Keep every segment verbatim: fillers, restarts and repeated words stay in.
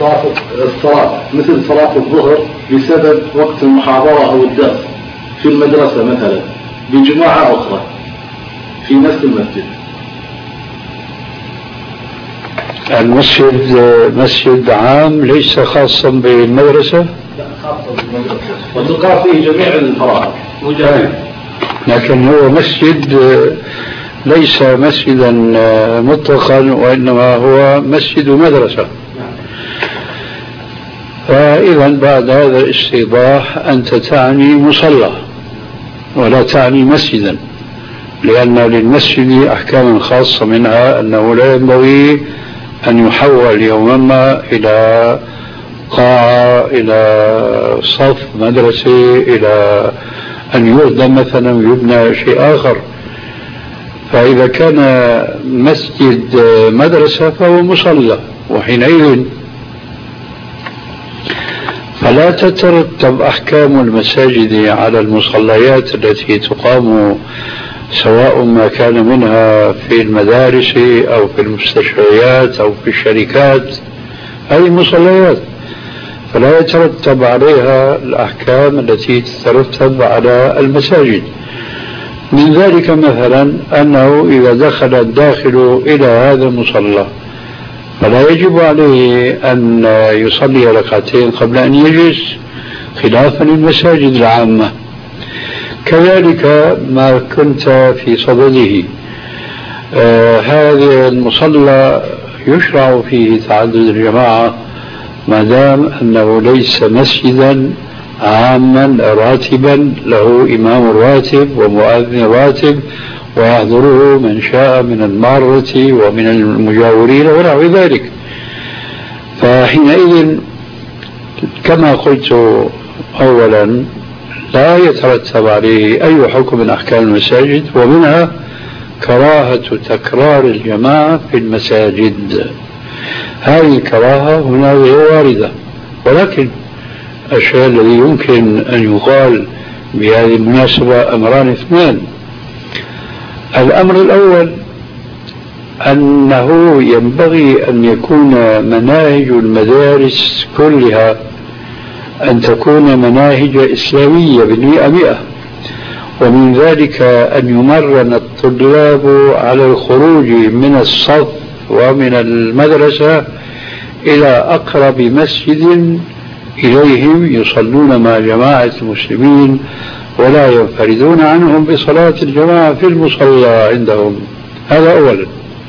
الصلاة مثل صلاة الظهر بسبب وقت المحاضرة أو الدرس في المدرسة مثلا بجماعة أخرى في نفس المسجد. المسجد مسجد عام ليس خاصا بالمدرسة؟ لا خاصا بالمدرسة وتقام فيه جميع الفرائض مجانب، لكن هو مسجد ليس مسجدا مطلقا وإنما هو مسجد مدرسة. فإذا بعد هذا الاستيضاح أنت تعني مصلى ولا تعني مسجدا، لأن للمسجد أحكام خاصة منها أنه لا ينبغي أن يحول يوما ما إلى قاعة، إلى صف مدرسة، إلى أن يهدم مثلا ويبنى شيء آخر. فإذا كان مسجد مدرسة فهو مصلى، وحينئذ فلا تترتب أحكام المساجد على المصليات التي تقام سواء ما كان منها في المدارس أو في المستشفيات أو في الشركات. هذه مصليات فلا يترتب عليها الأحكام التي تترتب على المساجد. من ذلك مثلا أنه إذا دخل الداخل إلى هذا المصلى فلا يجب عليه أن يصلي ركعتين قبل أن يجلس خلافا للمساجد العامة. كذلك ما كنت في صدده، آه هذا المصلى يشرع فيه تعدد الجماعة ما دام أنه ليس مسجدا عاما راتبا له إمام راتب ومؤذن راتب ويحضره من شاء من المارة ومن المجاورين ونحو ذلك. فحينئذ كما قلت أولا لا يترتب عليه أي حكم من أحكام المساجد، ومنها كراهة تكرار الجماعة في المساجد. هذه الكراهة هنا واردة، ولكن الشيء الذي يمكن أن يقال بهذه المناسبة أمران اثنان. الأمر الأول أنه ينبغي أن يكون مناهج المدارس كلها أن تكون مناهج إسلامية بالمئة مئة، ومن ذلك أن يمرن الطلاب على الخروج من الصف ومن المدرسة إلى أقرب مسجد إليهم يصلون مع جماعة المسلمين ولا ينفردون عنهم بصلاة الجماعة في المصلى عندهم. هذا أولا.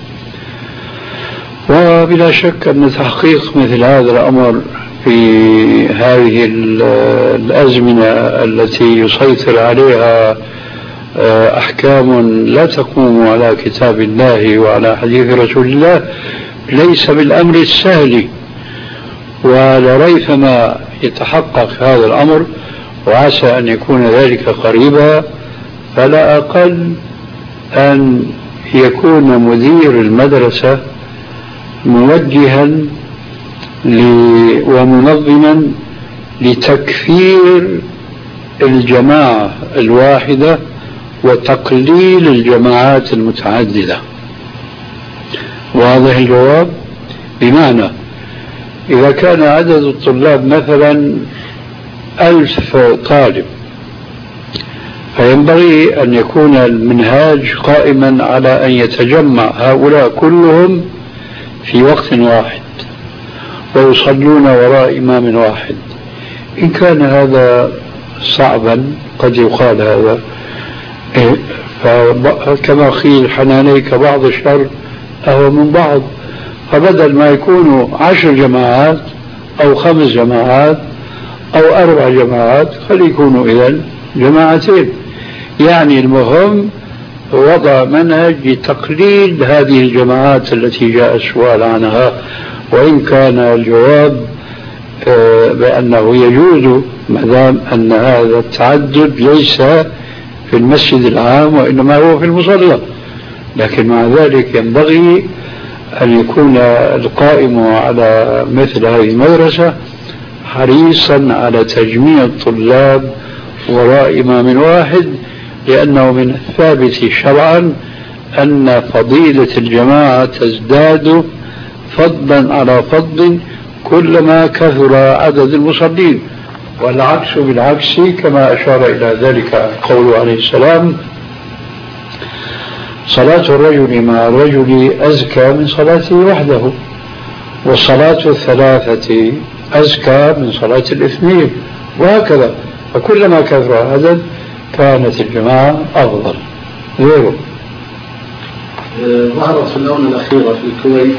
وبلا شك أن تحقيق مثل هذا الأمر في هذه الأزمنة التي يسيطر عليها أحكام لا تقوم على كتاب الله وعلى حديث رسول الله ليس بالأمر السهل، ولريثما يتحقق هذا الأمر وعسى أن يكون ذلك قريبا. فلا أقل أن يكون مدير المدرسة موجها ومنظما لتكفير الجماعة الواحدة وتقليل الجماعات المتعددة. واضح الجواب؟ بمعنى إذا كان عدد الطلاب مثلا ألف طالب فينبغي أن يكون المنهاج قائما على أن يتجمع هؤلاء كلهم في وقت واحد ويصلون وراء إمام واحد. إن كان هذا صعبا قد يقال هذا كما قيل حنانيك بعض الشر أهو من بعض، فبدل ما يكونوا عشر جماعات أو خمس جماعات أو أربع جماعات خليكونوا إذن جماعتين. يعني المهم وضع منهج لتقليل هذه الجماعات التي جاء السؤال عنها، وإن كان الجواب بأنه يجوز ما دام أن هذا التعدد ليس في المسجد العام وإنما هو في المصلى. لكن مع ذلك ينبغي أن يكون القائم على مثل هذه المدرسة حريصا على تجميع الطلاب وراء إمام واحد، لأنه من الثابت شرعا أن فضيلة الجماعة تزداد فضلا على فضل كلما كثر عدد المصلين، والعكس بالعكس كما أشار إلى ذلك قوله عليه السلام: صلاة الرجل مع الرجل أزكى من صلاته وحده، والصلاة الثلاثة أزكى من صلاة الاثنين، وهكذا. فكلما كثر العدد كانت الجماعة أفضل. غيره ظهرت في الآونة الأخيرة في الكويت